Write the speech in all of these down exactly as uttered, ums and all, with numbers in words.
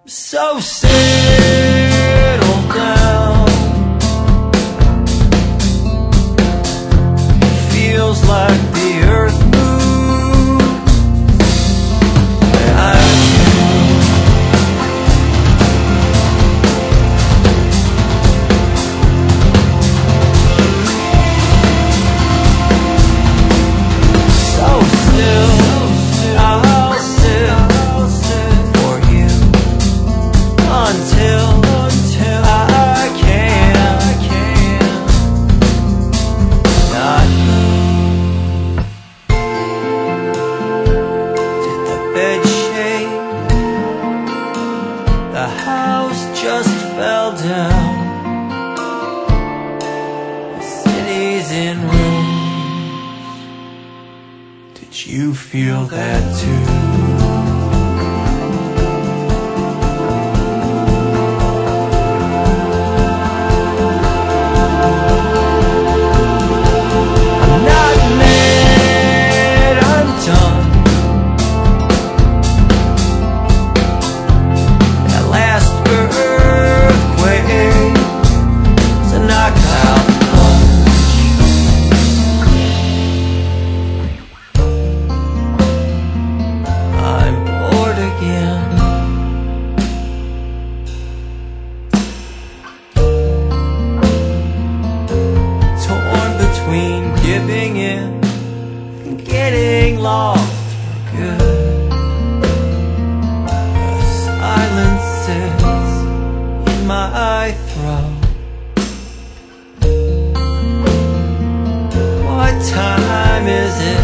So settle down. Feels like the earth moves. I So still, I'll sit for you until until I can not move. Did the bed shake? The house just fell down. The city's in ruins. Did you feel that too? Giving in and getting lost for good. The silence sits in my throat. What time is it?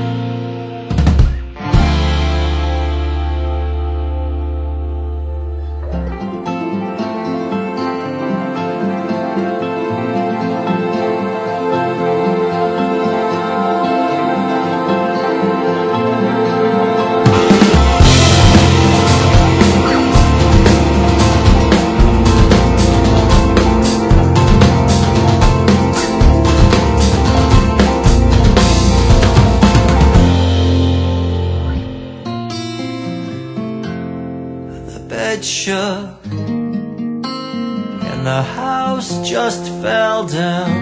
Bed shook and the house just fell down.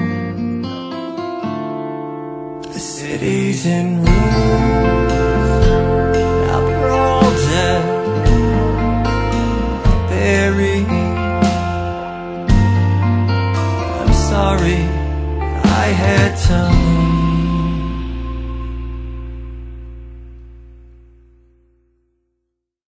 The city's in ruins. Now we're all dead, buried. I'm sorry I had to leave.